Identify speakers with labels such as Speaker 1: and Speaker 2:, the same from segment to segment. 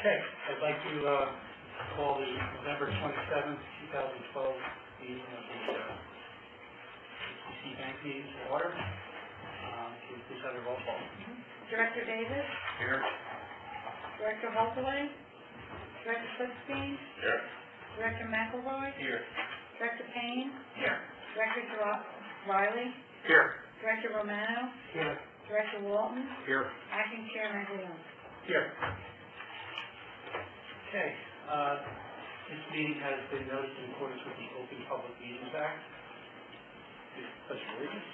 Speaker 1: Okay, I'd like to call the November 27th, 2012 meeting of the HTC Bank meeting to order. Can we please have a roll call?
Speaker 2: Director Davis?
Speaker 1: Here.
Speaker 2: Director Holdaway? Director Clipstein?
Speaker 1: Here.
Speaker 2: Director McElroy?
Speaker 1: Here.
Speaker 2: Director Payne?
Speaker 1: Here.
Speaker 2: Director Riley?
Speaker 1: Here.
Speaker 2: Director Romano?
Speaker 1: Here.
Speaker 2: Director Walton?
Speaker 1: Here.
Speaker 2: Acting Chair Maglione?
Speaker 1: Here. Okay, this meeting has been noticed in accordance with the Open Public Meetings Act. Pledge of allegiance.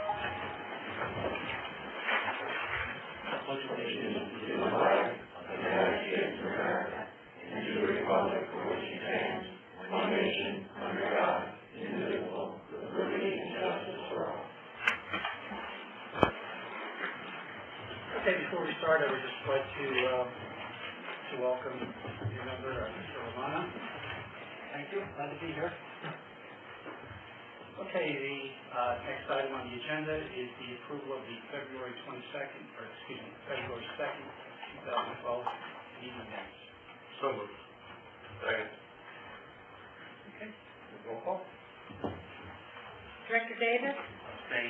Speaker 1: Pledge of allegiance to the flag of the United States of America and to the republic for which it stands, one nation, under God, indivisible, with liberty and justice for all. Okay, before we start, I would just like to welcome your member, Mr. Romano. Thank you. Glad to be here. Okay, the next item on the agenda is the approval of the February 2nd, 2012 meeting minutes. So moved. Second. Okay, roll call.
Speaker 2: Director Davis?
Speaker 1: Abstain.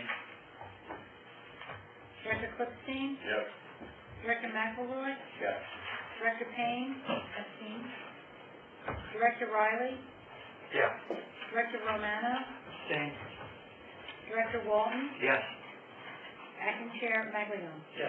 Speaker 2: Director Clipstein?
Speaker 1: Yes.
Speaker 2: Director McElroy?
Speaker 1: Yes.
Speaker 2: Director Payne? Abstain. Director Riley?
Speaker 1: Yeah.
Speaker 2: Director Romano?
Speaker 1: Abstain.
Speaker 2: Director Walton?
Speaker 1: Yes.
Speaker 2: Acting Chair Maglione?
Speaker 1: Yes.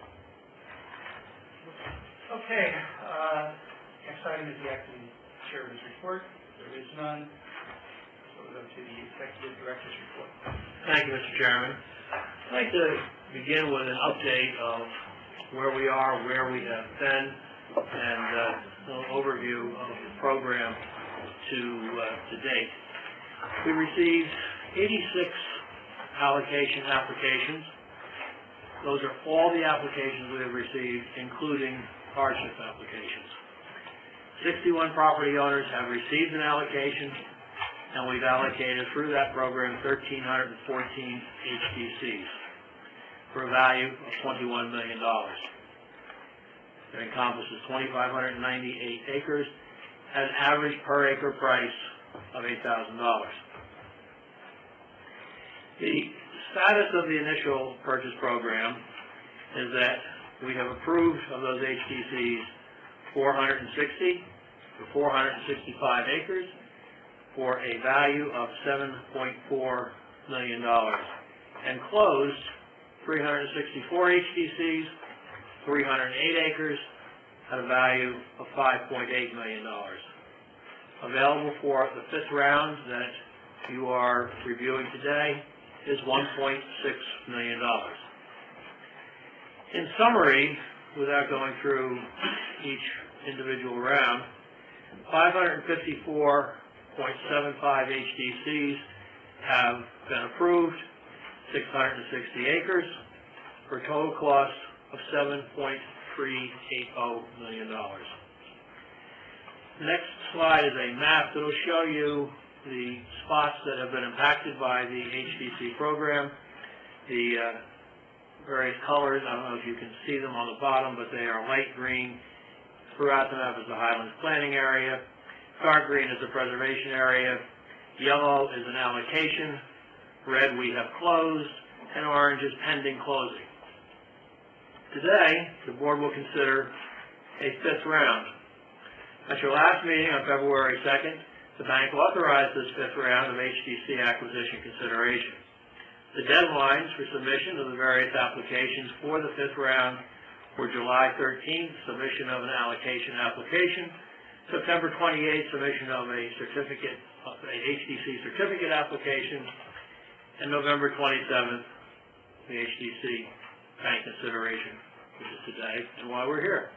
Speaker 1: Okay, next item is the acting chairman's report. There is none. So we'll go to the executive director's report.
Speaker 3: Thank you, Mr. Chairman. I'd like to begin with an update of where we are, where we have been, and a little overview of the program to date. We received 86 allocation applications. Those are all the applications we have received, including hardship applications. 61 property owners have received an allocation, and we've allocated through that program 1,314 HTCs for a value of $21 million. That encompasses 2,598 acres at an average per acre price of $8,000. The status of the initial purchase program is that we have approved of those HTCs 460 for 465 acres for a value of $7.4 million and closed 364 HTCs, 308 acres at a value of $5.8 million. Available for the fifth round that you are reviewing today is $1.6 million. In summary, without going through each individual round, 554.75 HTCs have been approved, 660 acres, for a total cost of $7.380 million. The next slide is a map that will show you the spots that have been impacted by the HTC program. The various colors, I don't know if you can see them on the bottom, but they are light green. Throughout the map is the Highlands Planning Area. Dark green is the preservation area. Yellow is an allocation. Red we have closed, and orange is pending closing. Today, the board will consider a fifth round. At your last meeting on February 2nd, the bank authorized this fifth round of HTC acquisition consideration. The deadlines for submission of the various applications for the fifth round were July 13th, submission of an allocation application, September 28th, submission of a HTC certificate application, and November 27th, the HTC bank consideration, which is today and why we're here.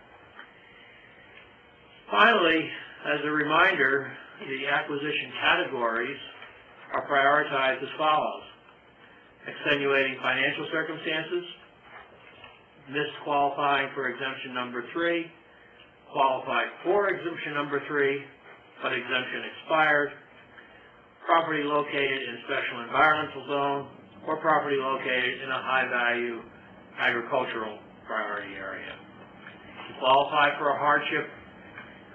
Speaker 3: Finally, as a reminder, the acquisition categories are prioritized as follows: extenuating financial circumstances, missed qualifying for exemption number 3, qualified for exemption number 3, but exemption expired, property located in special environmental zone, or property located in a high-value agricultural priority area. To qualify for a hardship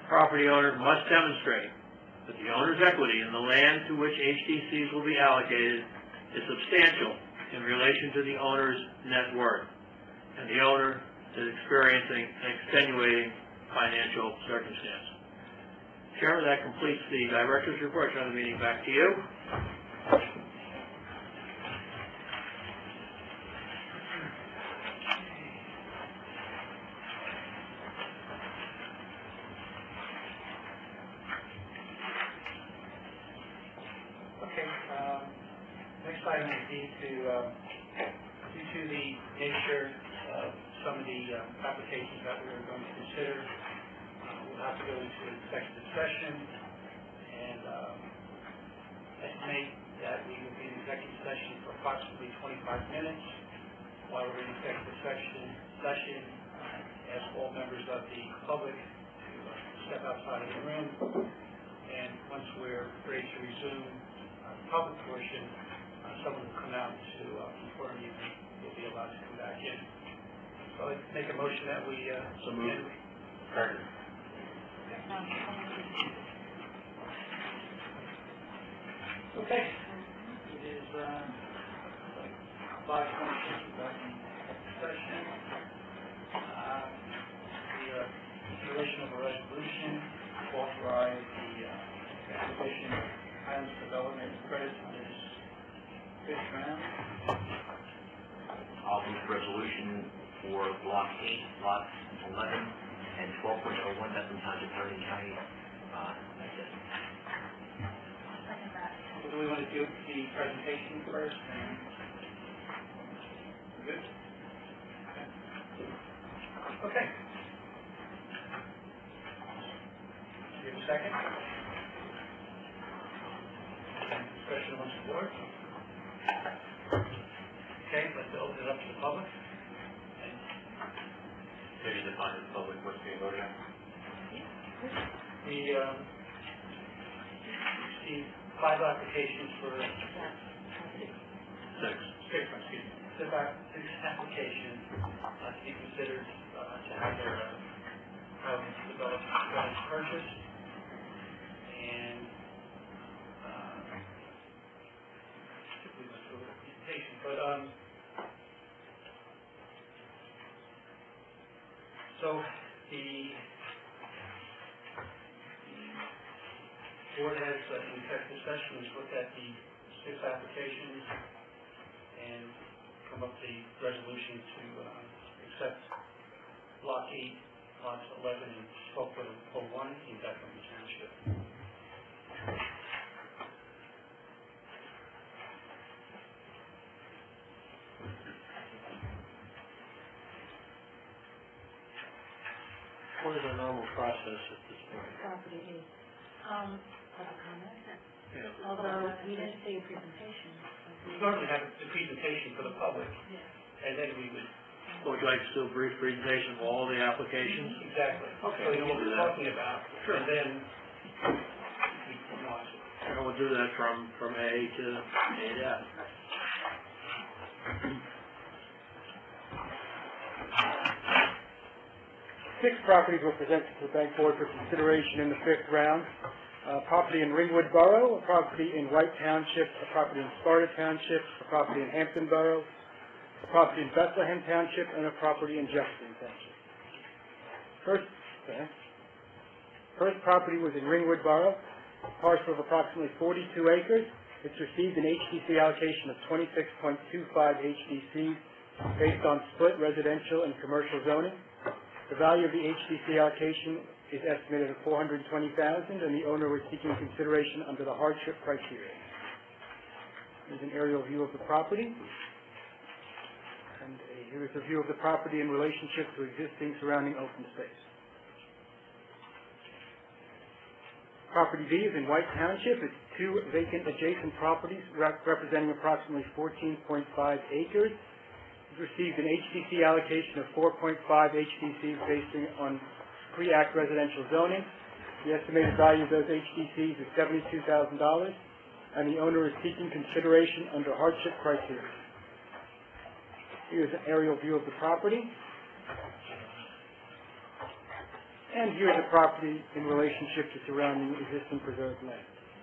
Speaker 3: property owner must demonstrate that the owner's equity in the land to which HDCs will be allocated is substantial in relation to the owner's net worth, and the owner is experiencing an extenuating financial circumstance. Chairman, that completes the director's report. Turn the meeting back to you.
Speaker 4: Okay, next item would be to, due to the nature of some of the applications that we are going to consider, we'll have to go into executive session and estimate that we will be in executive session for approximately 25 minutes. While we're in executive session, ask all members of the public to step outside of the room, and once we're ready to resume public portion, someone will come out to inform you you'll be allowed to come back in. So I'd make a motion that we
Speaker 3: So moved.
Speaker 4: end. Okay. It is 5:26, back in session. The consideration of a resolution to authorize the acquisition of Highlands Development credits under this fifth round.
Speaker 1: I'll move the resolution for Block 8, Lots 11 and 12.01, Bethlehem Township, Hardin County. That's it.
Speaker 4: So do we want to do the presentation first? Good? Okay. Do you have a second? Discussion amongst the board? Okay, let's open it up to the public.
Speaker 1: So you define the public, what's being voted on?
Speaker 4: We received 5 applications for six applications to be considered to have their Highlands Development credits purchased. And we went through the presentation, but so the board has, in executive session, has looked at the 6 applications and come up with the resolution to accept Block 8, Lots 11 and 12.01 in Bethlehem Township.
Speaker 3: What is our normal process at this point?
Speaker 2: Property is, public comment,
Speaker 3: Yeah.
Speaker 2: although we didn't say a presentation.
Speaker 4: We normally have the presentation for the public, and then we would...
Speaker 3: So would you like to do a brief presentation of all the applications?
Speaker 4: Exactly.
Speaker 3: Okay,
Speaker 4: So you know
Speaker 3: we'll
Speaker 4: what
Speaker 3: do
Speaker 4: we're
Speaker 3: that.
Speaker 4: talking about,
Speaker 3: Sure.
Speaker 4: and then we can watch it.
Speaker 3: And we'll do that from A to F.
Speaker 5: Six properties were presented to the bank board for consideration in the 5th round. A property in Ringwood Borough, a property in White Township, a property in Sparta Township, a property in Hampton Borough, a property in Bethlehem Township, and a property in Jefferson Township. First property was in Ringwood Borough, a parcel of approximately 42 acres. It's received an HDC allocation of 26.25 HDCs based on split residential and commercial zoning. The value of the HDC allocation is estimated at $420,000, and the owner was seeking consideration under the hardship criteria. Here's an aerial view of the property, and here's a view of the property in relationship to existing surrounding open space. Property B is in White Township. It's 2 vacant adjacent properties representing approximately 14.5 acres. Received an HDC allocation of 4.5 HDCs based on pre-act residential zoning. The estimated value of those HDCs is $72,000, and the owner is seeking consideration under hardship criteria. Here's an aerial view of the property. And here's the property in relationship to surrounding existing preserved land.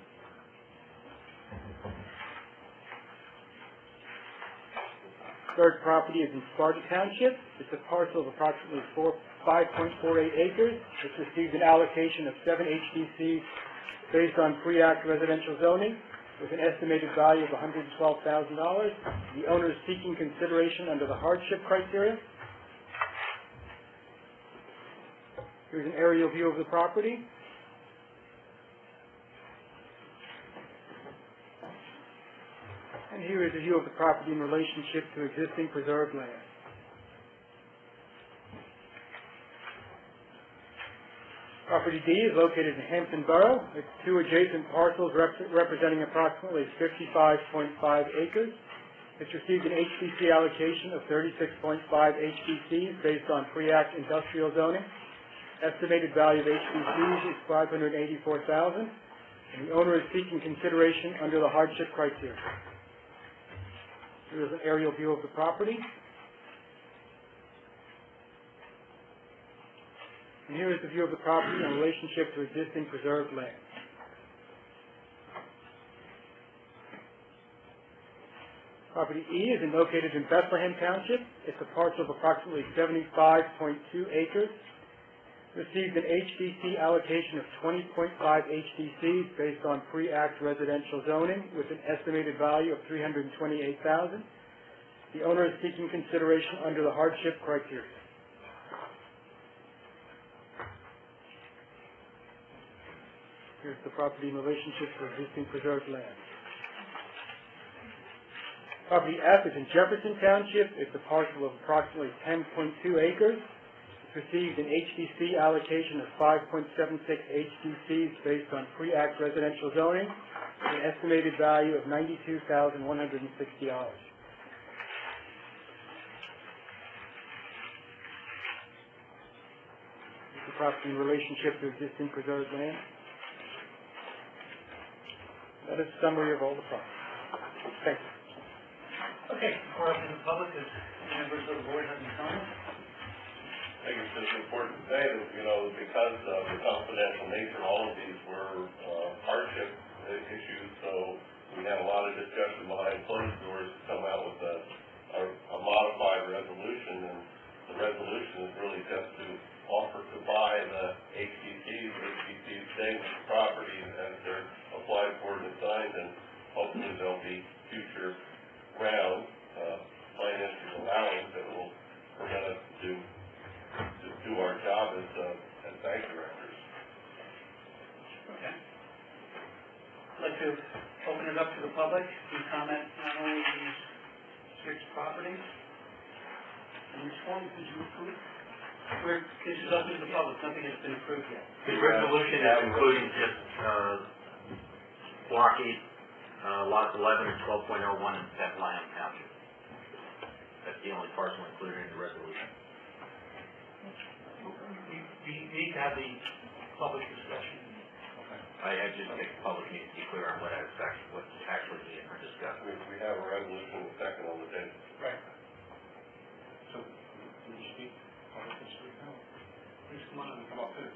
Speaker 5: Third property is in Sparta Township. It's a parcel of approximately 5.48 acres. It's received an allocation of 7 HDCs based on pre-act residential zoning with an estimated value of $112,000. The owner is seeking consideration under the hardship criteria. Here's an aerial view of the property. And here is a view of the property in relationship to existing preserved land. Property D is located in Hampton Borough. It's 2 adjacent parcels representing approximately 55.5 acres. It's received an HDC allocation of 36.5 HDCs based on pre-act industrial zoning. Estimated value of HDCs is $584,000, and the owner is seeking consideration under the hardship criteria. Here's an aerial view of the property. And here is the view of the property in relationship to existing preserved land. Property E is located in Bethlehem Township. It's a parcel of approximately 75.2 acres. Received an HDC allocation of 20.5 HDCs based on pre-act residential zoning with an estimated value of $328,000. The owner is seeking consideration under the hardship criteria. Here's the property in relationship to existing preserved land. Property F is in Jefferson Township. It's a parcel of approximately 10.2 acres. Received an HDC allocation of 5.76 HDCs based on pre-act residential zoning with an estimated value of $92,160. This is the property in relationship to existing preserved land. That is a summary of all the property. Thank you.
Speaker 4: Okay, before I open the public, does members of the board have any comments?
Speaker 1: I think it's just important to say that, because of the confidential nature, all of these were hardship issues, so we had a lot of discussion behind closed doors to come out with a modified resolution, and the resolution is really just to offer to buy the HDCs. HDCs staying with the property as they're applied for and assigned, and hopefully there'll be future rounds, financial allowance that will permit us to do our job as bank directors.
Speaker 4: Okay. I'd like to open it up to the public to comment on only these 6 properties. And which one did you approve? This is open to the public, nothing has been approved yet.
Speaker 6: The resolution is including just Block 8, lots 11 and 12.01 in Bethlehem Township. That's the only parcel included in the resolution.
Speaker 4: We need to have the public discussion.
Speaker 6: I just think the public needs to be clear on what's actually being discussed.
Speaker 1: We have a resolution second on the table.
Speaker 4: Right. So, will you speak? Please come on and come up too.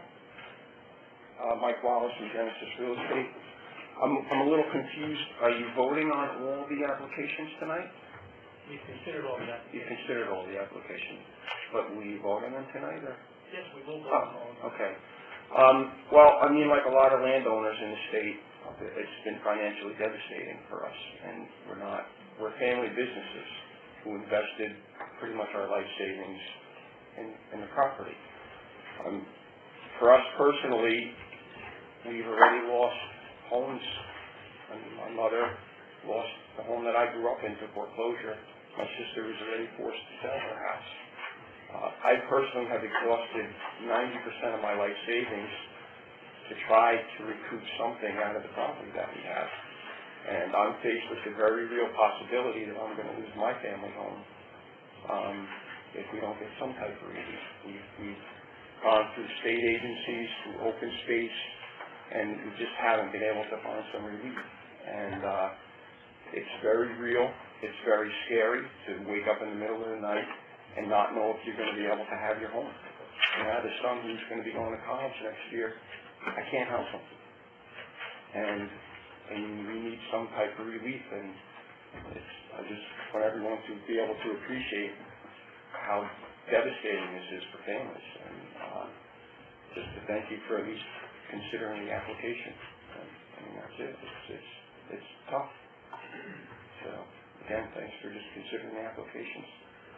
Speaker 7: Mike Wallace from Genesis Real Estate. I'm a little confused. Are you voting on all the applications tonight?
Speaker 4: We've considered all of that.
Speaker 7: You considered all the applications, but will you vote on them tonight, or?
Speaker 4: Yes, we will vote on all of them.
Speaker 7: Okay. Well, I mean, like a lot of landowners in the state, it's been financially devastating for us, and we're family businesses who invested pretty much our life savings in the property. For us personally, we've already lost homes. My mother lost the home that I grew up in to foreclosure. My sister was already forced to sell her house. I personally have exhausted 90% of my life savings to try to recoup something out of the property that we have. And I'm faced with the very real possibility that I'm going to lose my family home if we don't get some type of relief. We've gone through state agencies, through open space, and we just haven't been able to find some relief. And it's very real. It's very scary to wake up in the middle of the night and not know if you're going to be able to have your home. I have a son who's going to be going to college next year. I can't help him. And we need some type of relief, and I just want everyone to be able to appreciate how devastating this is for families. And just to thank you for at least considering the application. I mean, that's it. It's tough. So, again, thanks for just considering the applications.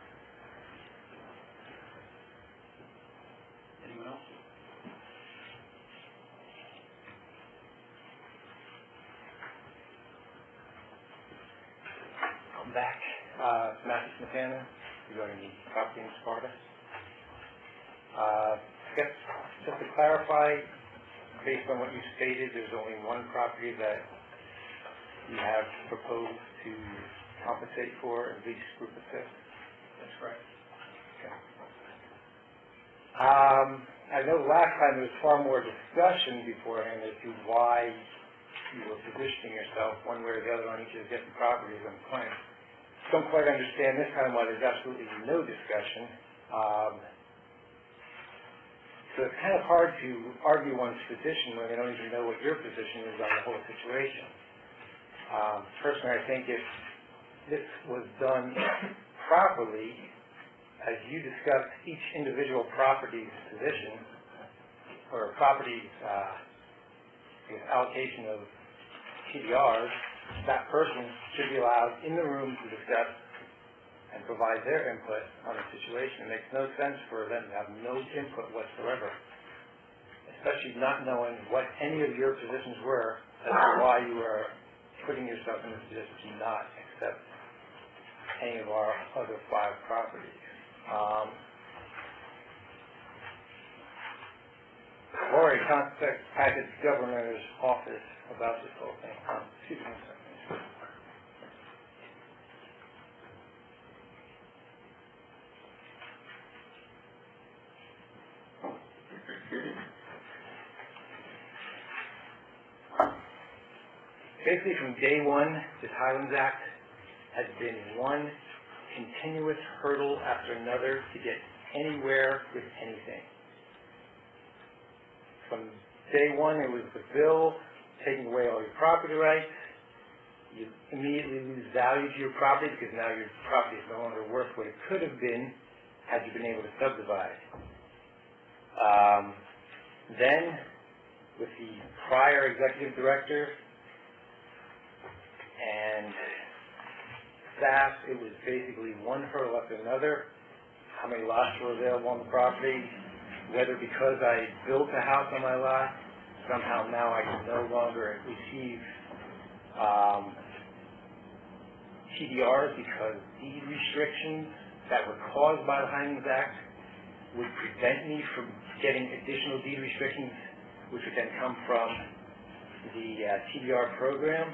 Speaker 4: Anyone else?
Speaker 5: I'm back. Matthew Smetana, regarding the property in Sparta. I guess, just to clarify, based on what you stated, there's only one property that you have proposed to compensate for, at least group of six?
Speaker 4: That's correct.
Speaker 5: Okay. I know last time there was far more discussion beforehand as to why you were positioning yourself one way or the other on each of the different properties on the plan. Don't quite understand this time why there's absolutely no discussion. So it's kind of hard to argue one's position when they don't even know what your position is on the whole situation. Personally, I think if this was done properly, as you discussed each individual property's position, or property's allocation of TDRs, that person should be allowed in the room to discuss and provide their input on the situation. It makes no sense for them to have no input whatsoever, especially not knowing what any of your positions were as to why you were putting yourself in this position to not accept any of our other 5 properties. I've already contacted the governor's office about this whole thing. Excuse me a second. Basically, from day one, this Highlands Act has been one continuous hurdle after another to get anywhere with anything. From day one, it was the bill taking away all your property rights. You immediately lose value to your property because now your property is no longer worth what it could have been had you been able to subdivide. Then, with the prior executive director and staff, it was basically one hurdle after another. How many lots were available on the property, whether because I built a house on my lot, somehow now I can no longer receive TDRs because deed restrictions that were caused by the Highlands Act would prevent me from getting additional deed restrictions, which would then come from the TDR program.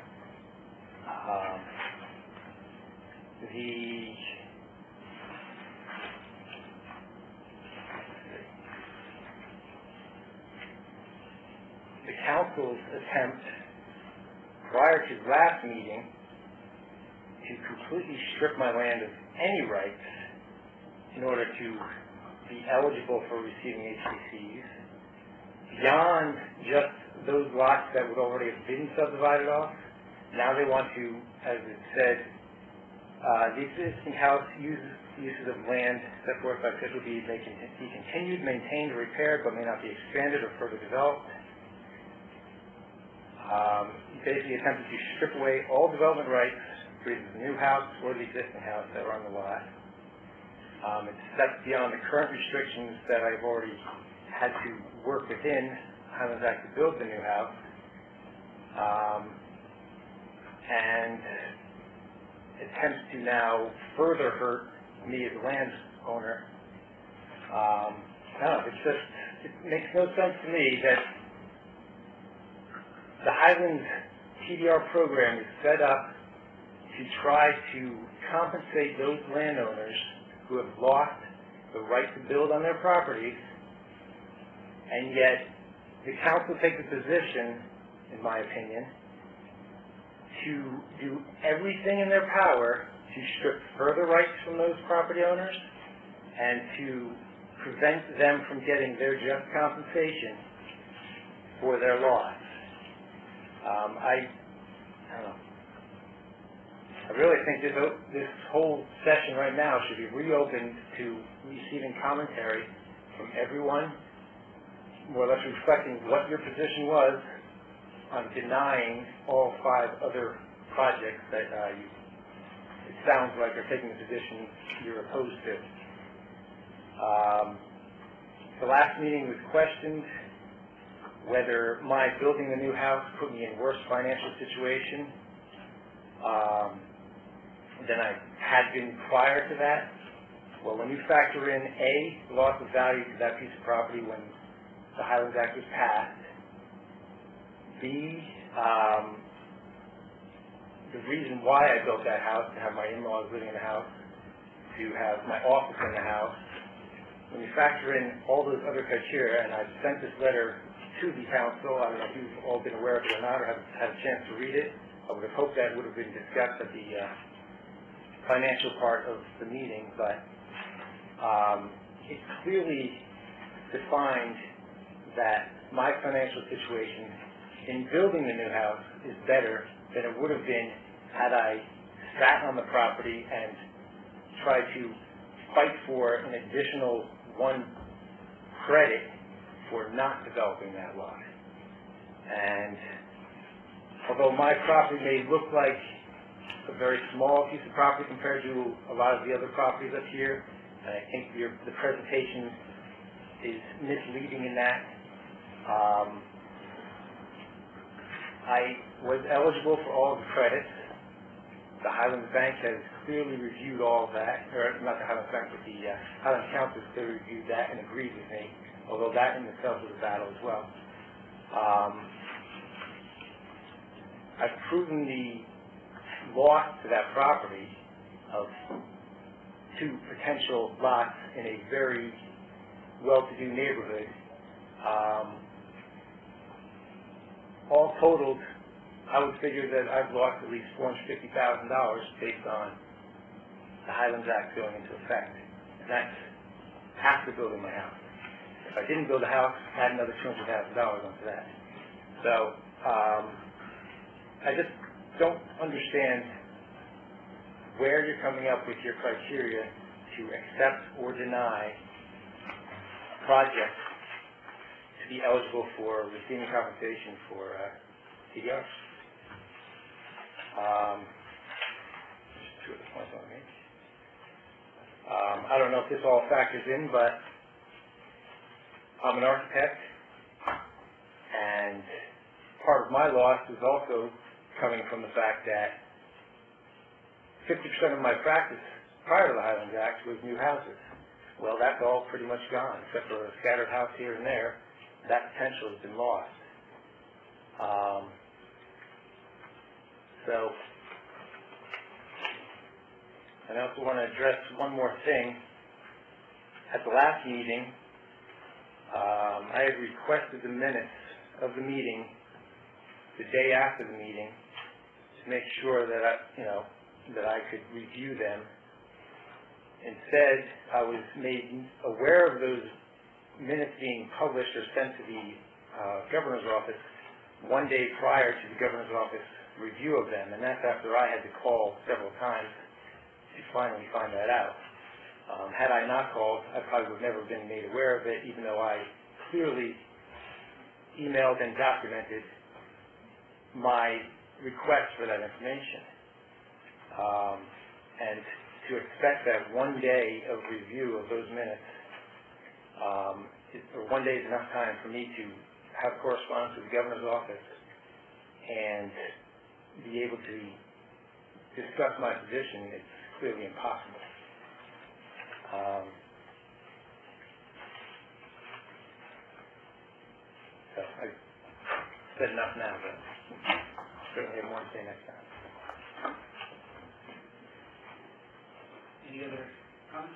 Speaker 5: The council's attempt prior to the last meeting to completely strip my land of any rights in order to be eligible for receiving HDCs, beyond just those lots that would already have been subdivided off. Now they want to, as it said, the existing house uses of land set forth by Schedule B may be continued, maintained, or repaired, but may not be expanded or further developed. Basically attempted to strip away all development rights for either the new house or the existing house that are on the lot. That's beyond the current restrictions that I've already had to work within Highlands Act to build the new house. And attempts to now further hurt me as a landowner. No, it makes no sense to me that the Highlands TDR program is set up to try to compensate those landowners who have lost the right to build on their properties, and yet the council takes a position, in my opinion, to do everything in their power to strip further rights from those property owners and to prevent them from getting their just compensation for their loss. I don't know. I really think this whole session right now should be reopened to receiving commentary from everyone, more or less reflecting what your position was on denying all 5 other projects that it sounds like are taking the position you're opposed to. The last meeting was questioned whether my building the new house put me in worse financial situation than I had been prior to that. Well, when you factor in A, the loss of value to that piece of property when the Highlands Act was passed, B, the reason why I built that house, to have my in-laws living in the house, to have my office in the house, when you factor in all those other criteria, and I've sent this letter to the council, I don't know if you've all been aware of it or not, or have had a chance to read it. I would have hoped that would have been discussed at the financial part of the meeting, but it clearly defined that my financial situation in building the new house is better than it would have been had I sat on the property and tried to fight for an additional 1 credit for not developing that lot. And although my property may look like a very small piece of property compared to a lot of the other properties up here, and I think the presentation is misleading in that. I was eligible for all of the credits. The Highlands Bank has clearly reviewed all of that, or not the Highlands Bank, but the Highlands Council has clearly reviewed that and agreed with me, although that in itself was a battle as well. I've proven the loss to that property of 2 potential lots in a very well-to-do neighborhood. All totaled, I would figure that I've lost at least $450,000 based on the Highlands Act going into effect. And that's after building my house. If I didn't build the house, I had another $200,000 onto that. So, I just don't understand where you're coming up with your criteria to accept or deny projects to be eligible for receiving compensation for CDR. Just 2 of the points on me. I don't know if this all factors in, but I'm an architect, and part of my loss is also coming from the fact that 50% of my practice prior to the Highlands Act was new houses. Well, that's all pretty much gone, except for a scattered house here and there. That potential has been lost. So, and I also want to address one more thing. At the last meeting, I had requested the minutes of the meeting the day after the meeting to make sure that I could review them. Instead, I was made aware of those minutes being published or sent to the governor's office 1 day prior to the governor's office review of them, and that's after I had to call several times to finally find that out. Had I not called, I probably would have never been made aware of it, even though I clearly emailed and documented my request for that information. And to expect that 1 day of review of those minutes, or 1 day is enough time for me to have correspondence with the governor's office and be able to discuss my position, it's clearly impossible. So I've said enough now, but certainly have more to say next time.
Speaker 4: Any other comments?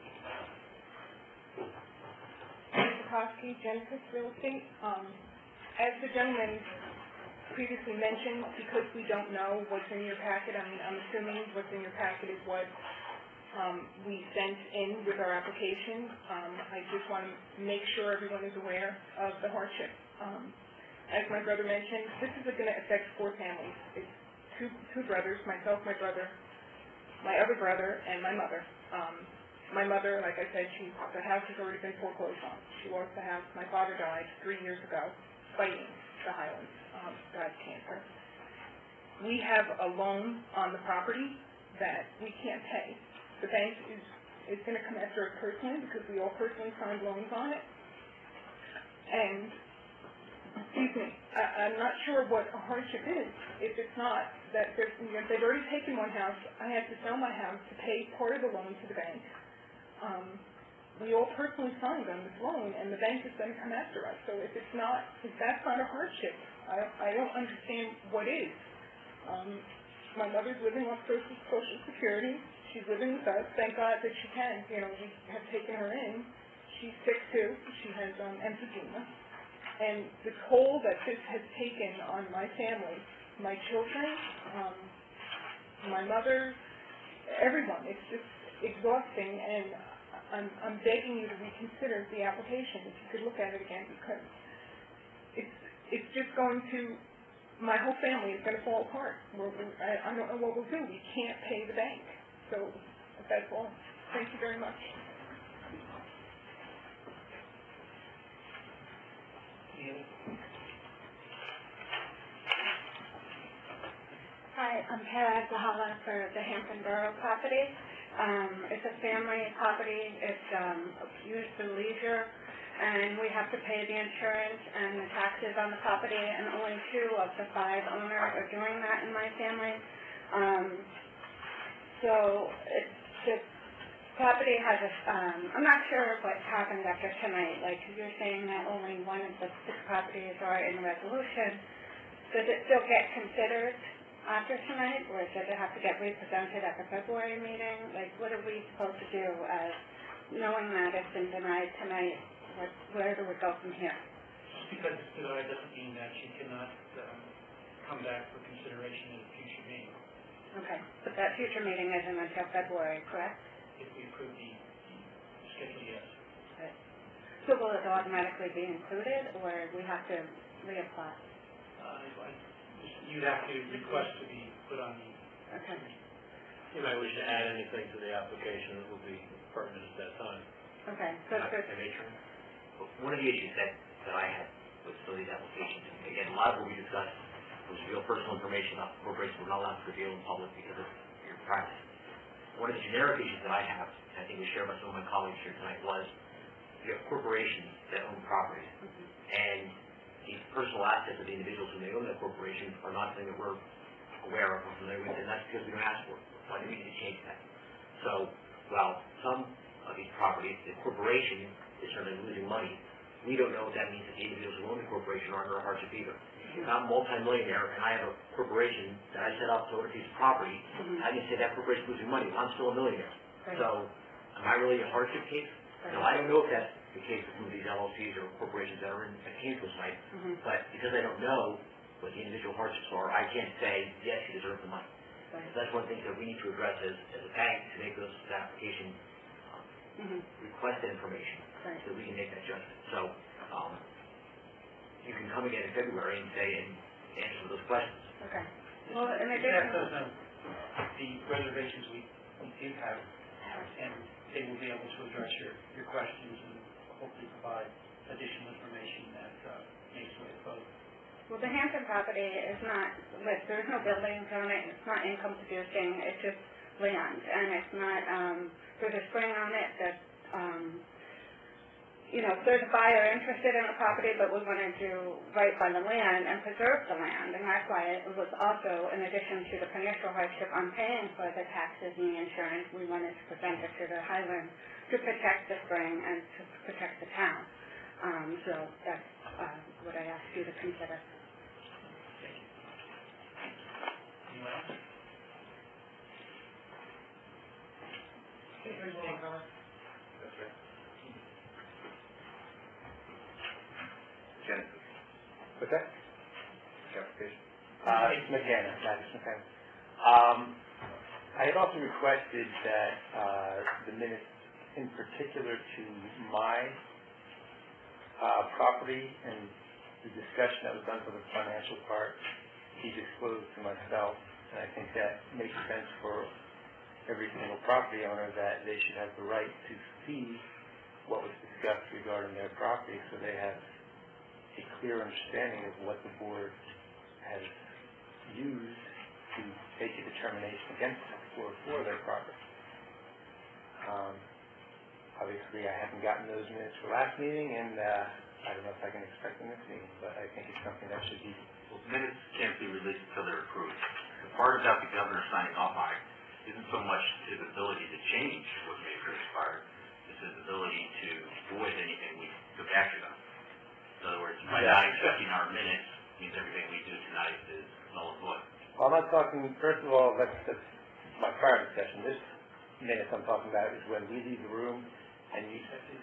Speaker 8: Kosky, Genesis Real Estate. As the gentleman previously mentioned, because we don't know what's in your packet, I'm assuming what's in your packet is what we sent in with our application. I just want to make sure everyone is aware of the hardship. As my brother mentioned, this is going to affect 4 families. It's two brothers, myself, my brother, my other brother, and my mother. My mother, like I said, the house has already been foreclosed on. She lost the house. My father died 3 years ago fighting the Highlands, died of cancer. We have a loan on the property that we can't pay. The bank is going to come after us personally because we all personally signed loans on it. And, excuse me, I'm not sure what a hardship is. If it's not that they've already taken one house, I have to sell my house to pay part of the loan to the bank. We all personally signed on this loan, and the bank is going to come after us. So if that's not a hardship, I don't understand what is. My mother's living off Social Security. She's living with us. Thank God that she can. We have taken her in. She's sick too. She has emphysema. And the toll that this has taken on my family, my children, my mother, everyone, it's just exhausting, and I'm begging you to reconsider the application, if you could look at it again, because it's just going to, my whole family is going to fall apart. I don't know what we'll do. We can't pay the bank. So that's all. Thank you very much.
Speaker 9: Hi, I'm Tara Zahala for the Hampton Borough property. It's a family property. It's used for leisure, and we have to pay the insurance and the taxes on the property, and only 2 of the 5 owners are doing that in my family. So the property has a, I'm not sure what happened after tonight. Like, you're saying that only 1 of the 6 properties are in resolution. Does it still get considered after tonight, or does it have to get represented at the February meeting? Like, what are we supposed to do as knowing that it's been denied tonight? Where do we go from here?
Speaker 4: Just because it's denied doesn't mean that she cannot come back for consideration at a future meeting.
Speaker 9: Okay, but that future meeting isn't until February, correct?
Speaker 4: If we approve the schedule, yes.
Speaker 9: Okay. So will it automatically be included, or we have to reapply?
Speaker 4: You'd have to request to be put on the...
Speaker 9: Okay.
Speaker 3: You might wish to add anything to the application that will be pertinent at that time.
Speaker 9: Okay, so
Speaker 6: One of the issues that I had with some of these applications, and again, a lot of what we discussed was real personal information about corporations. We're not allowed to reveal in public because of your privacy. One of the generic issues that I have, and I think was shared by some of my colleagues here tonight, was you have corporations that own properties, and the personal assets of the individuals who may own that corporation are not something that we're aware of or familiar with, and that's because we don't ask for it. Why do we need to change that? So, while some of these properties, the corporation is certainly losing money, we don't know what that means that the individuals who own the corporation are under a hardship either. If I'm a multi-millionaire and I have a corporation that I set up to own a piece of property, I can say that corporation is losing money. Well, I'm still a millionaire. So, am I really a hardship case? No, I don't know if that's the case with some of these LLCs or corporations that are in a Kingsville site, but because I don't know what the individual hardships are, I can't say, yes, you deserve the money. So that's one thing that we need to address as a bank to make those application request that information so we can make that judgment. So you can come again in February and say and answer those questions.
Speaker 9: Okay. Well, in
Speaker 4: That
Speaker 9: addition...
Speaker 4: doesn't, the reservations we do have, and they will be able to address your questions and hopefully provide additional information that makes way to vote.
Speaker 9: Well, the Hampton property is not, there's no buildings on it, it's not income producing, it's just land, and it's not, there's a spring on it that, there's a buyer interested in the property, but we wanted to right by the land and preserve the land, and that's why it was also, in addition to the financial hardship on paying for the taxes and the insurance, we wanted to present it to the Highlands to protect the spring and to protect the town. So that's what I asked you to consider.
Speaker 4: Anyone else?
Speaker 6: That's right. Genesis.
Speaker 7: What's that?
Speaker 6: Application.
Speaker 7: It's McKenna, Travis McKenna.
Speaker 5: I had also requested that the minutes, in particular to my property and the discussion that was done for the financial part, be disclosed to myself. And I think that makes sense for every single property owner, that they should have the right to see what was discussed regarding their property, so they have a clear understanding of what the board has used to make a determination against or for their property. Obviously, I haven't gotten those minutes for last meeting, and I don't know if I can expect them this meeting, but I think it's something that should be.
Speaker 1: Well, minutes can't be released until they're approved. The part about the governor signing off on it isn't so much his ability to change what may transpire, it's his ability to void anything we took action on. In other words, by not accepting our minutes means everything we do tonight is null and void.
Speaker 5: Well, I'm not talking, first of all, that's my prior discussion. This minutes I'm talking about is when we leave the room and you,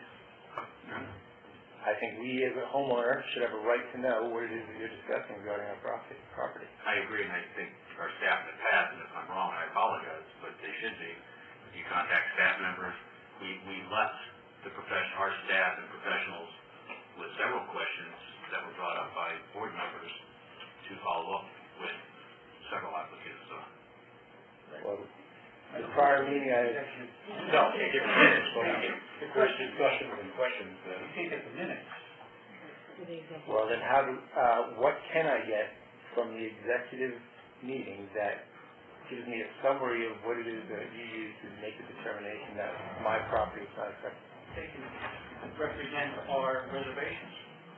Speaker 5: I think we as a homeowner should have a right to know what it is that you're discussing regarding our property.
Speaker 1: I agree, and I think our staff in the past, and if I'm wrong, I apologize, but they should be. You contact staff members. We left our staff and professionals with several questions that were brought up by board members to follow up with several applicants. So.
Speaker 5: Well, the prior meeting,
Speaker 4: No, different minutes, but the first discussion and questions, you can't get the minutes.
Speaker 5: well, then what can I get from the executive meeting that gives me a summary of what it is that you use to make the determination that my property is not affected?
Speaker 4: They can represent our reservations.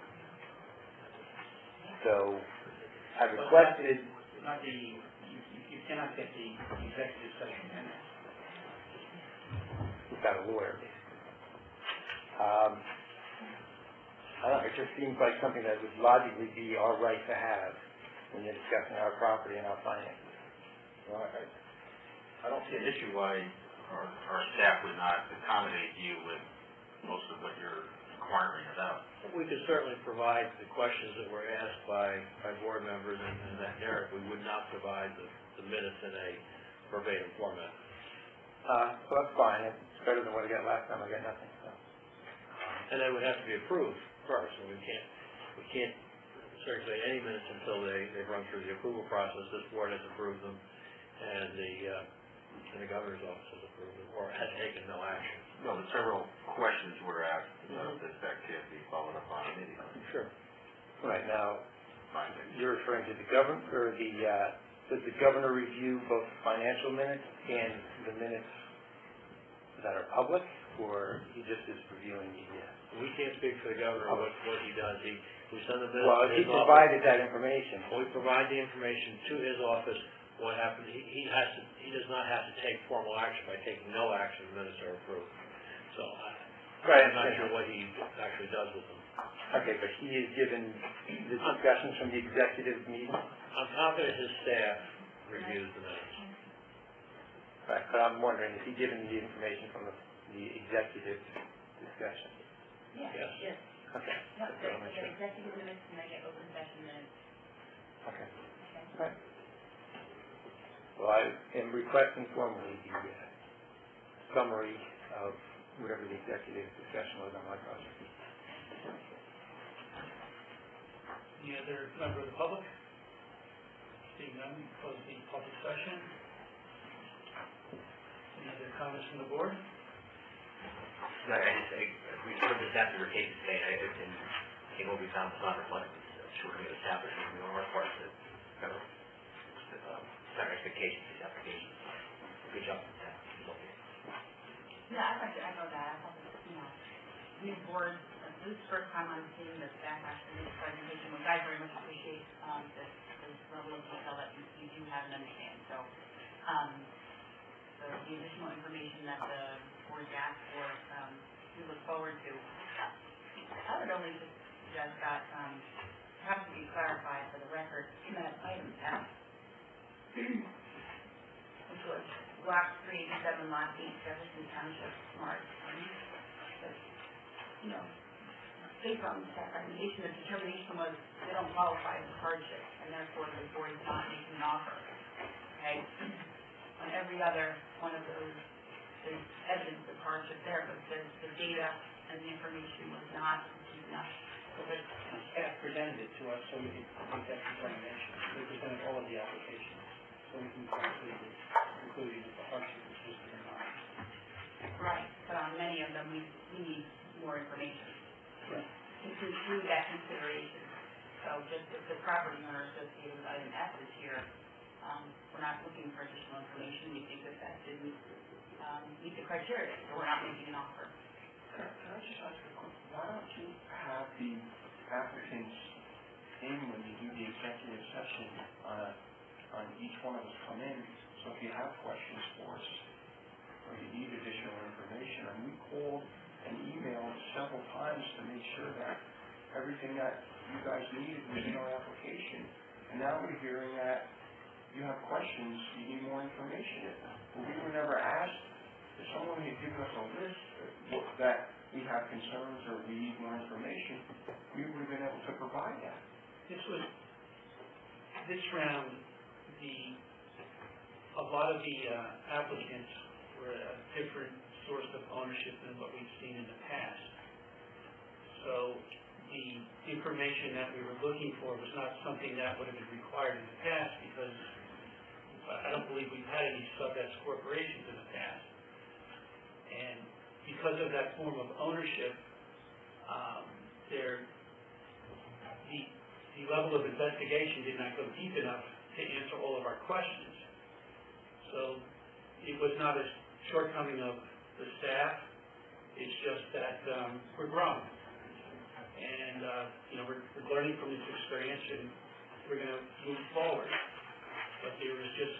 Speaker 5: So, I requested,
Speaker 4: Not the, you cannot get the executive session minutes.
Speaker 5: without a lawyer, basically. I don't know, it just seems like something that would logically be our right to have when you're discussing our property and our finances.
Speaker 1: Well, I don't see an issue why our staff would not accommodate you with most of what you're inquiring about.
Speaker 3: We could certainly provide the questions that were asked by board members and that narrative. We would not provide the minutes in a verbatim format.
Speaker 5: So that's fine, it's better than what I got last time, I got nothing, so.
Speaker 3: And they would have to be approved first, and we can't circulate any minutes until they've run through the approval process. This board has approved them, and the governor's office has approved them, or has taken no action.
Speaker 1: Well, the several questions were asked, this activity followed up on immediately.
Speaker 3: Sure.
Speaker 5: Right now,
Speaker 1: Findings.
Speaker 5: you're referring to the governor, or does the governor review both financial minutes and the minutes that are public, or he just is reviewing the,
Speaker 3: We can't speak for the governor what he does. We send the minutes
Speaker 5: well,
Speaker 3: to
Speaker 5: he
Speaker 3: his office.
Speaker 5: provided that information.
Speaker 3: When we provide the information to his office, what happens, he does not have to take formal action. By taking no action, the minutes are approved. So I'm not sure what he actually does with them.
Speaker 5: Okay, but he is given the discussions from the executive meeting?
Speaker 3: I'm confident his staff reviews the minutes.
Speaker 5: Right, but I'm wondering, is he given the information from the executive discussion?
Speaker 3: Yes.
Speaker 2: Yes.
Speaker 5: Okay.
Speaker 2: No,
Speaker 5: That's what I'm
Speaker 2: the
Speaker 5: sure.
Speaker 2: executive minutes and I get open session minutes.
Speaker 5: Okay.
Speaker 2: Okay.
Speaker 5: Right. Well, I am requesting formally the summary of whatever the executive discussion was on my project.
Speaker 4: Any other member of the public? Seeing none, close the public session. Any other comments from the board?
Speaker 6: We heard this after your case today, and came over, we found it's not reflected. Sure, we established on our part that kind of set expectations for these applications. Good job.
Speaker 2: Yeah, I'd like to echo that. I thought that, new board, this is the first time I'm seeing the staff actually make a presentation, which I very much appreciate, this level of detail that you do have and understand. So, the additional information that the board asked for, we look forward to. I would only just suggest that, perhaps to be clarified for the record, in that item F, which was Block 387, Lot 8, Jefferson Township, Smart. Based on the staff recommendation, the determination was they don't qualify as hardship, and therefore the board is not making an offer. Okay? on every other one of those, there's evidence of hardship there, but the data and the information was not enough.
Speaker 4: So the staff presented it to us, so we could make that determination. We presented all of the applications, so we can conclude that the hardship was listed or not.
Speaker 2: Right, but on many of them, we need more information
Speaker 4: Right.
Speaker 2: to include that consideration. So just if the property owner associated with item F is here, we're not looking for additional information. We think that didn't meet the criteria, so we're not making an offer.
Speaker 7: Can I just ask a quick, why don't you have the applicants in when you do the executive session, on each one of us come in, so if you have questions for us, or you need additional information, and we called and emailed several times to make sure that everything that you guys needed was in our application, and now we're hearing that you have questions, you need more information. But we were never asked, if someone had given us a list that we have concerns or we need more information, we would have been able to provide that.
Speaker 4: This round, a lot of the applicants were a different source of ownership than what we've seen in the past. So the information that we were looking for was not something that would have been required in the past, because I don't believe we've had any sub-S corporations in the past. And because of that form of ownership, the level of investigation did not go deep enough to answer all of our questions. So it was not a shortcoming of the staff, it's just that we're growing. And we're learning from this experience, and we're going to move forward. But there was just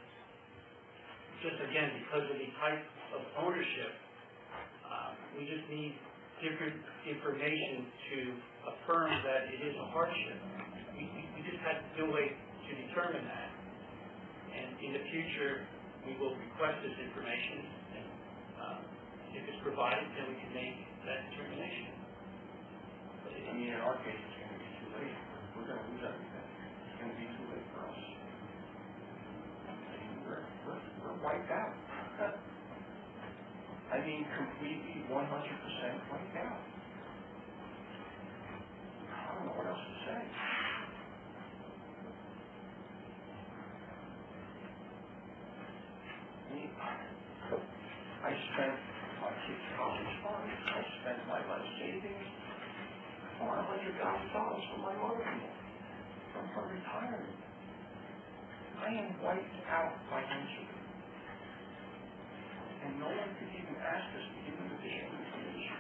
Speaker 4: again, because of the type of ownership, we just need different information to affirm that it is a hardship. We just had no way to determine that. And in the future, we will request this information, and if it's provided, then we can make that determination.
Speaker 7: I mean, in our case, it's going to be too late. We're going to lose everything. It's going to be too late for us. I mean, we're wiped out. I mean, completely, 100% wiped out. I don't know what else to say. I mean, I spent my kids' college funds. I spent my life savings. $400,000 for my mother-in-law from her retirement. I am wiped out financially. And no one could even ask us to give them additional information.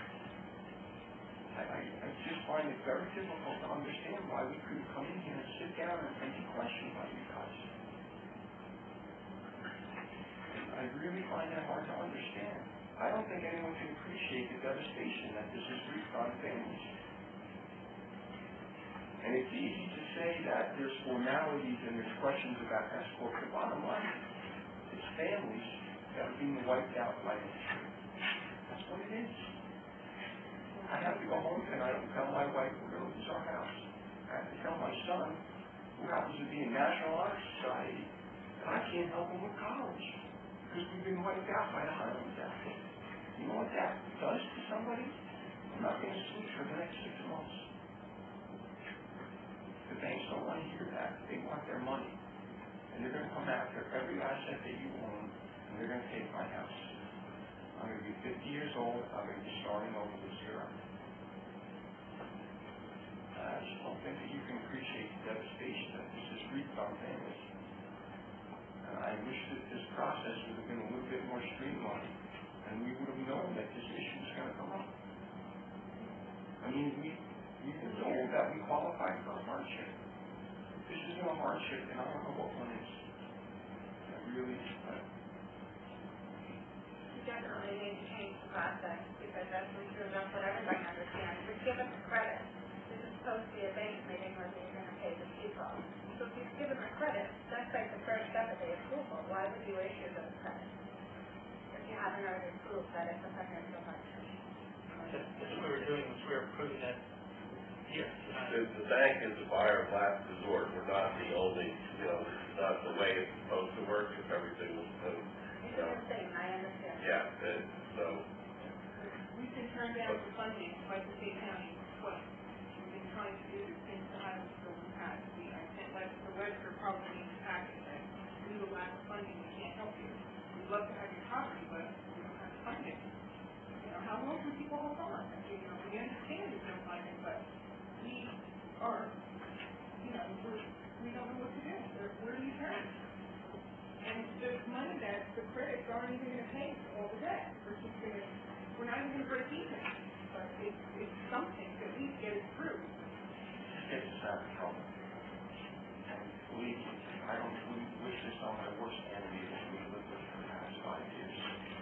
Speaker 7: I just find it very difficult to understand why we couldn't come in here and sit down and be questioned by you guys. I really find that hard to understand. I don't think anyone can appreciate the devastation that this has wreaked on families. And it's easy to say that there's formalities and there's questions about S-Corp. The bottom line is it's families that are being wiped out financially. That's what it is. I have to go home tonight and tell my wife we're going to lose our house. I have to tell my son, who happens to be in National Honor Society, that I can't help him with college because we've been wiped out by the Highlands Act. You know what that does to somebody? I'm not going to sleep for the next 6 months. The banks don't want to hear that. They want their money. And they're going to come after every asset that you own, and they're going to take my house. I'm going to be 50 years old. I'm going to be starting over with zero. I just don't think that you can appreciate the devastation that this has wreaked on families. I wish that this process would have been a little bit more streamlined, and we would have known that this issue was going to come up. I mean, we've been told that we qualify for a hardship. This isn't a hardship, and I don't know what one is. I really,
Speaker 9: You definitely need to change the process, because that's what everybody understands. But give us credit. This is supposed to be a bank meeting where you're going to pay the people. So if you give them a credit, that's like the first step of the approval. Why would you issue those credits if you haven't already proved that it's a financial hardship?
Speaker 4: That's what we're doing, is we're approving that here tonight.
Speaker 1: the bank is the buyer of last resort. We're not the only, this is not the way it's supposed to work if everything was supposed,
Speaker 2: I understand.
Speaker 1: yeah, so,
Speaker 8: We've been turned down for funding by the state county twice. We've been trying to do this thing to have it go in the past. I sent letters to the register probably needs to act that due to lack of funding, we can't help you. We'd love to have your property, but we don't have funding. How long can people hold on? We understand there's no funding, but we are, we don't know what to do. Where do you turn? And there's money that the credits aren't even going to pay for all the debt. We're not even going to break even. But it's something to at least get us through.
Speaker 1: gets us out of trouble. And we wish this on my worst enemy that we lived with for the past 5 years.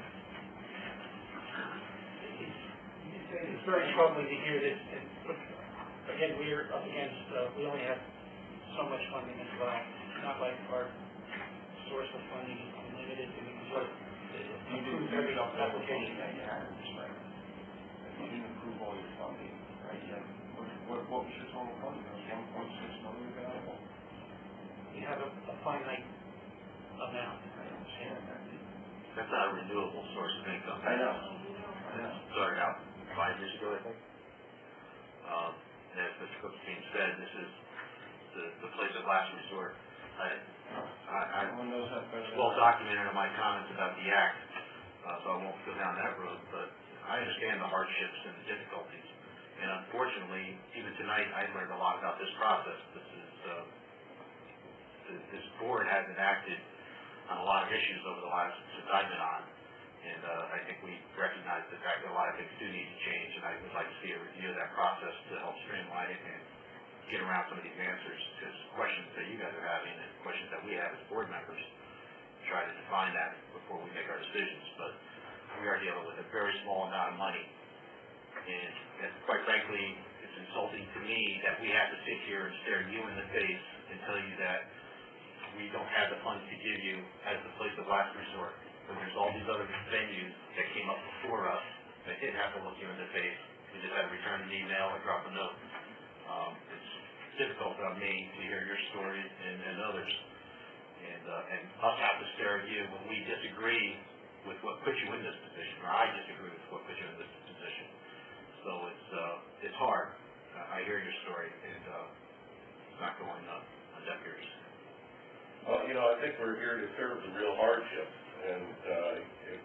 Speaker 4: It's very troubling to hear this, and again, we're up against, we only have so much funding as well. It's not like our source of funding is unlimited, and we can just approve every application that you have.
Speaker 1: You didn't approve all your funding, right? What was your total funding? It was $1.6 million available.
Speaker 4: You have a finite amount.
Speaker 1: I understand that.
Speaker 6: That's not a renewable source of income.
Speaker 1: I know.
Speaker 6: Started out 5 years ago, I think. And as Mr. Cookstein said, this is the place of last resort.
Speaker 1: Everyone knows that better.
Speaker 6: Well documented in my comments about the act, so I won't go down that road, but I understand the hardships and the difficulties. And unfortunately, even tonight, I learned a lot about this process. This board hasn't acted on a lot of issues over the last, since I've been on. And I think we recognize the fact that a lot of things do need to change, and I would like to see a review of that process to help streamline it and get around some of these answers to questions that you guys are having and questions that we have as board members. Try to define that before we make our decisions. But we are dealing with a very small amount of money. And quite frankly, it's insulting to me that we have to sit here and stare you in the face and tell you that we don't have the funds to give you as the place of last resort. When there's all these other venues that came up before us that didn't have to look you in the face. We just had to return an email or drop a note. It's difficult on me to hear your story and others. And us have to stare at you when we disagree with what put you in this position, or I disagree with what put you in this position. So it's hard. I hear your story, and it's not going on deaf ears.
Speaker 1: Well, I think we're here to serve the real hardship. And if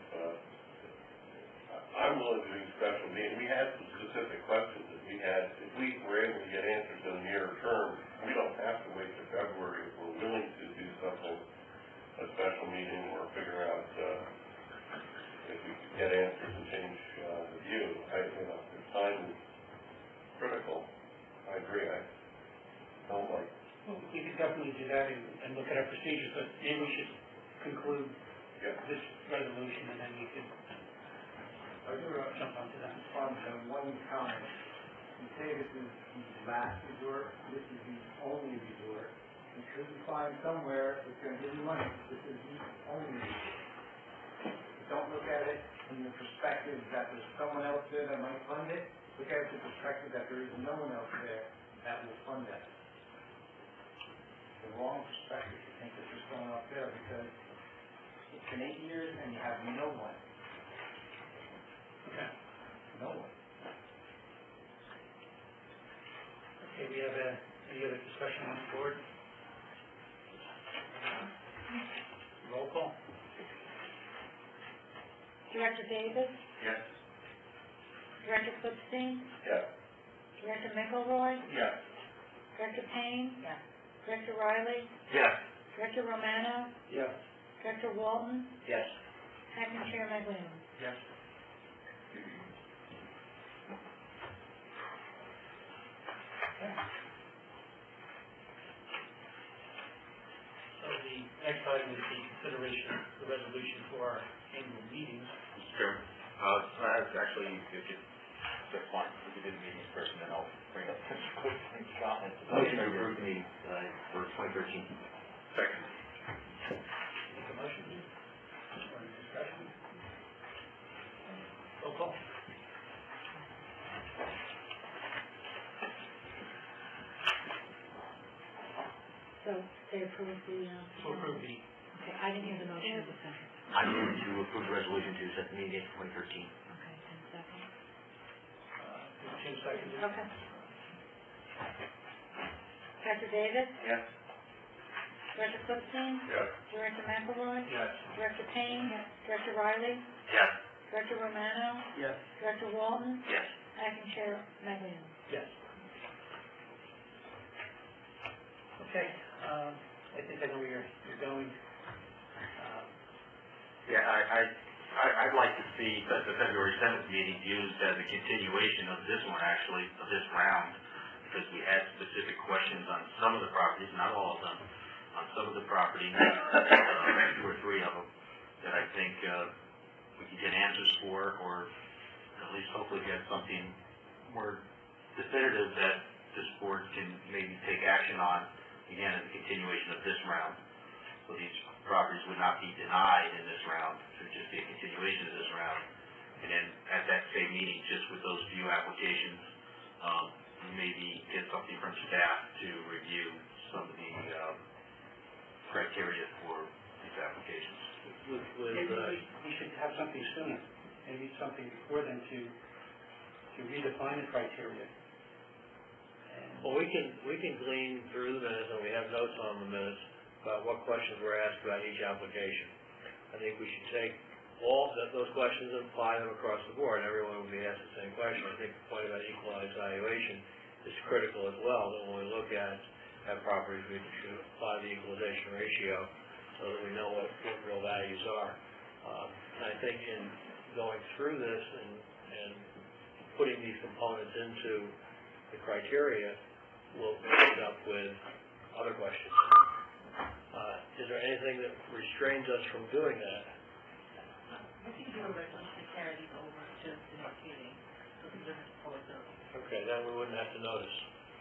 Speaker 1: I'm willing to do a special meeting, we had some specific questions that we had. If we were able to get answers in the near term, we don't have to wait till February. If we're willing to do something, a special meeting, or figure out if we can get answers and change the view. The time is critical. I agree. I don't like.
Speaker 4: Well, we could definitely do that and look at our procedures, but maybe we should conclude this resolution, and then we can jump onto that.
Speaker 5: One comment. You say this is the last resort, this is the only resort. Until you find somewhere that's going to give you money, this is the only resort. Don't look at it from the perspective that there's someone else there that might fund it. Look at it from the perspective that there is no one else there that will fund that. The wrong perspective to think that there's someone out there, because it's been 8 years and you have no one.
Speaker 4: Okay.
Speaker 5: No one.
Speaker 4: Okay, we have any other discussion on the board? Roll call.
Speaker 9: Director Davis?
Speaker 1: Yes.
Speaker 9: Director Cookstein?
Speaker 1: Yes.
Speaker 9: Director McElroy?
Speaker 1: Yes.
Speaker 9: Director Payne?
Speaker 2: Yes.
Speaker 9: Director Riley?
Speaker 6: Yes.
Speaker 9: Director Romano?
Speaker 4: Yes.
Speaker 9: Director Walton?
Speaker 6: Yes.
Speaker 9: Acting Chair Maglino?
Speaker 4: Yes. So the next item is the consideration of the resolution for our annual meetings.
Speaker 6: Mr. Chairman, actually, if you, that's fine. We can do the meetings first, and then I'll bring up Mr. Cookstein's comments. Motion to approve the meeting for 2013. Second.
Speaker 4: Make a motion, please. Or any discussion? Roll call.
Speaker 9: So they approve the,
Speaker 4: To approve the,
Speaker 9: okay, I didn't hear the motion of the second.
Speaker 6: I move to approve the resolution to set the meeting date for 2013.
Speaker 9: Okay, and second?
Speaker 4: Tim seconded.
Speaker 9: Okay. Director Davis?
Speaker 7: Yes.
Speaker 9: Director Clipstein?
Speaker 1: Yes.
Speaker 9: Director McElroy?
Speaker 4: Yes.
Speaker 9: Director Payne? Director Riley?
Speaker 6: Yes.
Speaker 9: Director Romano?
Speaker 4: Yes.
Speaker 9: Director Walton?
Speaker 6: Yes.
Speaker 9: Acting Chair Maglio?
Speaker 4: Yes. Okay, I think I know where you're going.
Speaker 1: Yeah, I'd like to see the February 7th meeting used as a continuation of this one, actually, of this round, because we had specific questions on some of the properties, not all of them, on some of the properties, 2 or 3 of them, that I think we can get answers for, or at least hopefully get something more definitive that this board can maybe take action on, again, as a continuation of this round. So these properties would not be denied in this round, it would just be a continuation of this round. And then at that same meeting, just with those few applications, maybe get something from staff to review some of the criteria for these applications.
Speaker 4: Maybe we should have something sooner, maybe something before then to redefine the criteria.
Speaker 3: Well, we can glean through the minutes, and we have notes on the minutes about what questions were asked about each application. I think we should take all those questions and apply them across the board. Everyone will be asked the same question. I think the point about equalized valuation is critical as well, that when we look at properties, we should apply the equalization ratio so that we know what real values are. And I think in going through this and putting these components into the criteria, we'll end up with other questions. Is there anything that restrains us from doing that?
Speaker 2: We can do a resolution to carry these over to the next meeting, so we don't have to pull it through.
Speaker 3: Okay, then we wouldn't have to notice.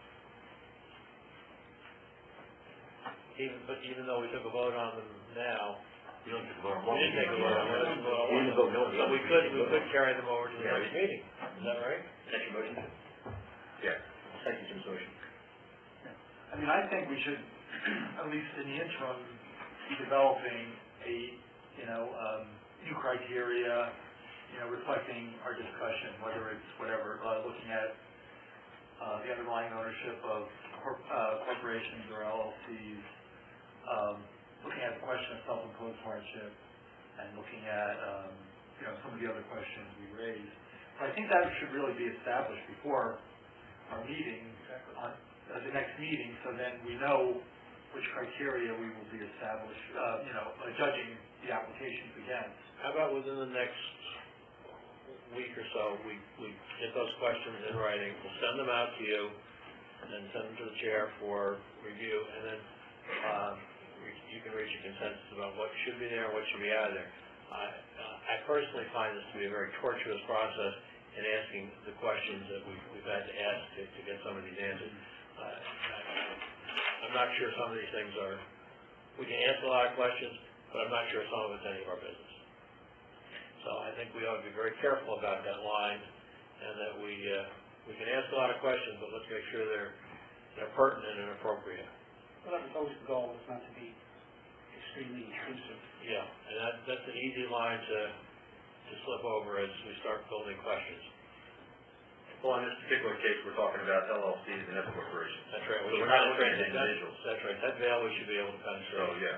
Speaker 3: Even though we took a vote on them now,
Speaker 6: You don't take a vote on
Speaker 3: we
Speaker 6: one.
Speaker 3: didn't take a vote on one.
Speaker 6: You didn't vote no.
Speaker 3: So we could carry them over to the next meeting. Is that right?
Speaker 6: Is that your motion?
Speaker 1: Yeah.
Speaker 6: Second, Jim's motion.
Speaker 10: I mean, I think we should, at least in the interim, be developing a, new criteria, reflecting our discussion, whether it's whatever, looking at the underlying ownership of corporations or LLCs, looking at the question of self-imposed hardship, and looking at, some of the other questions we raised. So I think that should really be established before our meeting, the next meeting, so then we know which criteria we will be judging the applications against.
Speaker 3: How about within the next week or so, we get those questions in writing, we'll send them out to you, and then send them to the chair for review, and then you can reach a consensus about what should be there and what should be out of there. I personally find this to be a very tortuous process in asking the questions that we've had to ask to get some of these answers. I'm not sure some of these things we can answer a lot of questions, but I'm not sure some of it's any of our business. So I think we ought to be very careful about that line, and that we can ask a lot of questions, but let's make sure they're pertinent and appropriate.
Speaker 4: Well, that was always the goal, was not to be extremely intrusive.
Speaker 3: Yeah, and that's an easy line to slip over as we start building questions.
Speaker 1: Well, in this particular case, we're talking about LLCs and S corporations.
Speaker 3: That's right.
Speaker 1: So we're not looking at individuals.
Speaker 3: That's right. That veil we should be able to penetrate.
Speaker 1: So, yeah.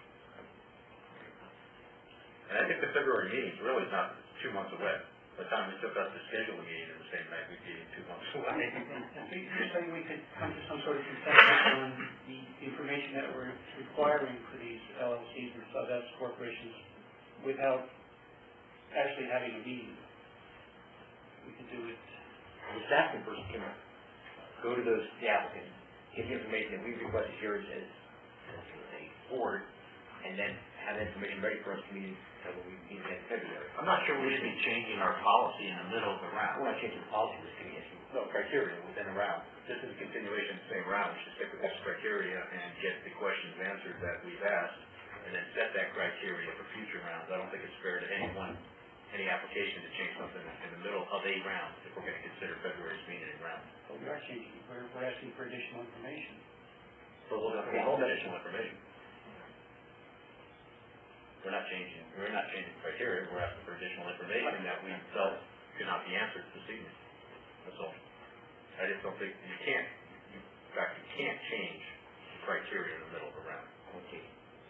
Speaker 1: And I think the February meeting is really not 2 months away. By the time we took up to schedule a meeting in the same night, we'd be 2 months away.
Speaker 4: You're saying we could come to some sort of consensus on the information that we're requiring for these LLCs and sub-S corporations without actually having a meeting? We could do it.
Speaker 6: The staff person can go to the applicant, get the information that we requested here as a board, and then have that information ready for us to meet when we meet in February.
Speaker 1: I'm not sure we should be changing our policy in the middle of the round.
Speaker 6: We're not changing the policy, we're giving you
Speaker 1: No, criteria within a round. This is a continuation of the same round. We should stick with this criteria and get the questions answered that we've asked, and then set that criteria for future rounds. I don't think it's fair to any application to change something in the middle of a round, if we're going to consider February's meeting a round.
Speaker 4: But we are changing, we're asking for additional information.
Speaker 1: So we'll hold additional information. We're not changing criteria, we're asking for additional information that we felt could not be answered this evening. That's all. I just don't think, in fact, you can't change the criteria in the middle of a round.
Speaker 6: Okay.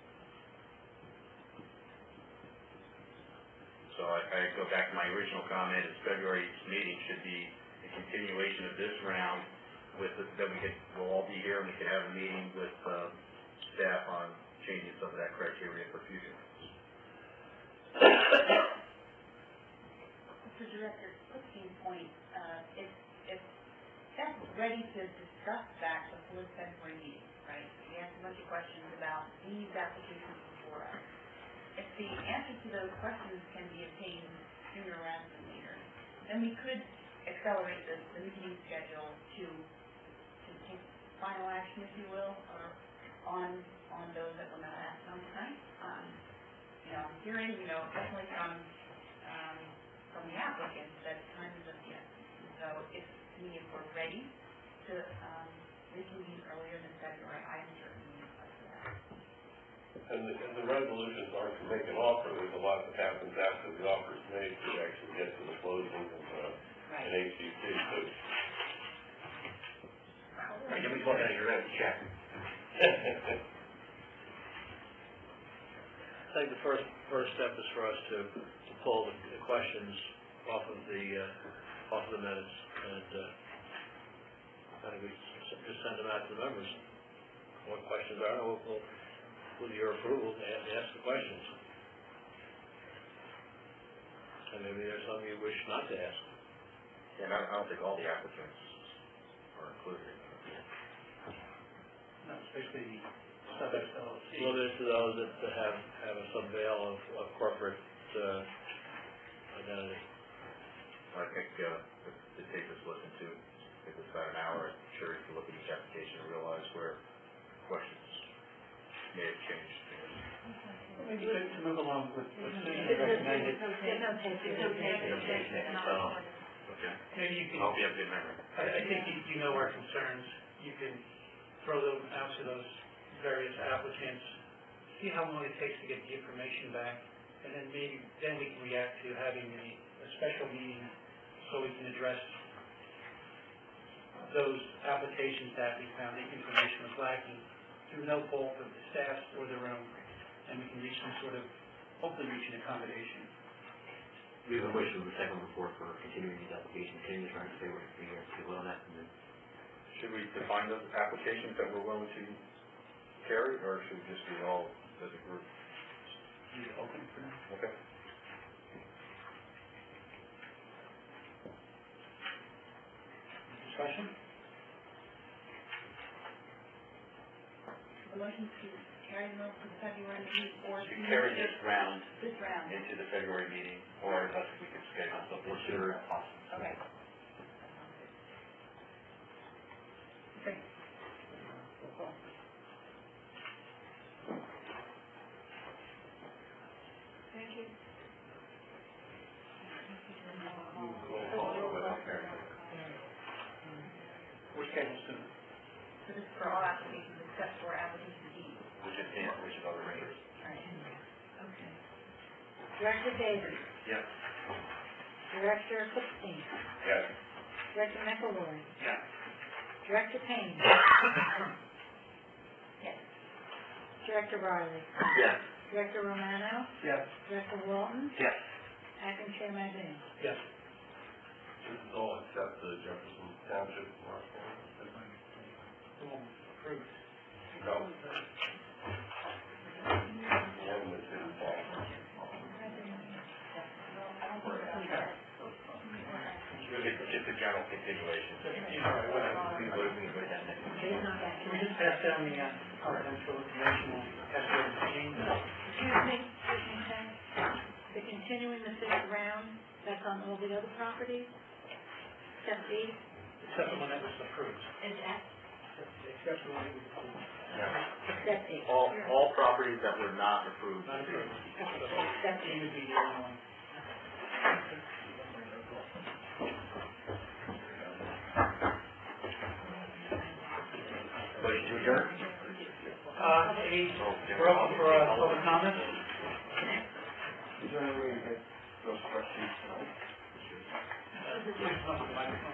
Speaker 1: So I go back to my original comment, is February's meeting should be a continuation of this round then we'll all be here and we can have a meeting with, staff on changing some of that criteria for future.
Speaker 2: Mr. Director, quick point, if that's ready to discuss that before the February meeting, right? We asked a bunch of questions about these applications before us. If the answers to those questions can be obtained sooner rather than later, then we could accelerate the meeting schedule to take final action, if you will, or on those that were not asked on tonight. I'm hearing, definitely from the applicant that time is of the essence. So if we're ready to reconvene earlier than February, I'm certainly up for that.
Speaker 11: And the resolutions aren't to make an offer. There's a lot that happens after the offer is made to actually get to the closing of an HDC. So
Speaker 6: Right, then we look at your check.
Speaker 3: I think the first step is for us to pull the questions off of the minutes, and I think we just send them out to the members. What questions are, we'll with your approval, ask the questions. And maybe there's some you wish not to ask.
Speaker 1: And I don't think all the applicants are included.
Speaker 4: No, especially subject LLC.
Speaker 3: Limited to those that have some veil of corporate identity.
Speaker 1: I think the tape is listened to. I think it's about an hour. I'm sure you can look at each application and realize where questions may have changed.
Speaker 4: Maybe to move along with what's recommended.
Speaker 1: Okay.
Speaker 4: Maybe you can.
Speaker 1: I hope you have a good memory.
Speaker 4: I think you know our concerns. You can throw them out to those various applicants, see how long it takes to get the information back, and then we can react to having a special meeting so we can address those applications that we found the information was lacking through no fault of the staff or their own, and we can reach some sort of, hopefully reach an accommodation.
Speaker 6: We have a wish of the second report for continuing these applications. Can you try to say what we have to vote on that?
Speaker 1: Should we define those applications that we're willing to carry, or should we just do it all as a group?
Speaker 4: Leave it open for now.
Speaker 1: Okay.
Speaker 4: Discussion?
Speaker 2: The motion to carry them over to the February meeting or
Speaker 1: To carry this round
Speaker 2: round.
Speaker 1: into the February meeting, or else we could schedule something sooner if possible.
Speaker 2: Okay. Okay.
Speaker 9: Thank you.
Speaker 4: We're scheduled soon.
Speaker 2: So this is for all applications except for application D.
Speaker 1: Which is cancellation of the rate.
Speaker 2: Right. Okay.
Speaker 9: Director Davis.
Speaker 1: Yes.
Speaker 9: Director Clipstein.
Speaker 1: Yes.
Speaker 9: Director McElroy.
Speaker 1: Yes.
Speaker 9: Director Payne.
Speaker 2: Yes.
Speaker 9: Director Riley.
Speaker 1: Yes.
Speaker 9: Director Romano.
Speaker 4: Yes.
Speaker 9: Director Walton.
Speaker 1: Yes.
Speaker 9: Acting Chair Magin.
Speaker 4: Yes.
Speaker 11: this is all except the Jefferson Township Marshal.
Speaker 4: Approved.
Speaker 11: No. One that didn't fall.
Speaker 1: Just a general continuation.
Speaker 4: All right, whatever. Can we just pass down the confidential information on escrow and change?
Speaker 9: Excuse me, Ken. The continuing the fifth round, that's on all the other properties, except D,
Speaker 4: Except the one that was approved.
Speaker 9: and F,
Speaker 4: Except the one that was approved.
Speaker 9: except D.
Speaker 1: All properties that were not approved.
Speaker 4: Not approved.
Speaker 9: Except
Speaker 4: D
Speaker 9: D.
Speaker 4: would be the only one.
Speaker 6: Motion to adjourn?
Speaker 4: We're open for public comments.
Speaker 7: Is there any way to get those questions tonight?
Speaker 4: Please come to the microphone.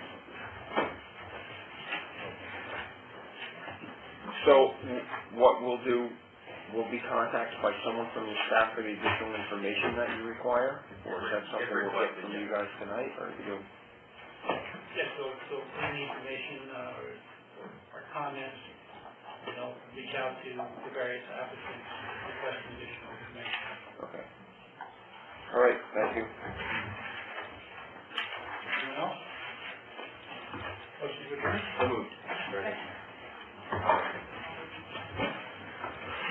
Speaker 7: So, what we'll do, we'll be contacted by someone from your staff for the additional information that you require? Or is that something we'll get from you guys tonight, or you?
Speaker 4: Yes, so any information, or comments, reach out to the various applicants, requesting additional information.
Speaker 7: Okay. All right, thank you.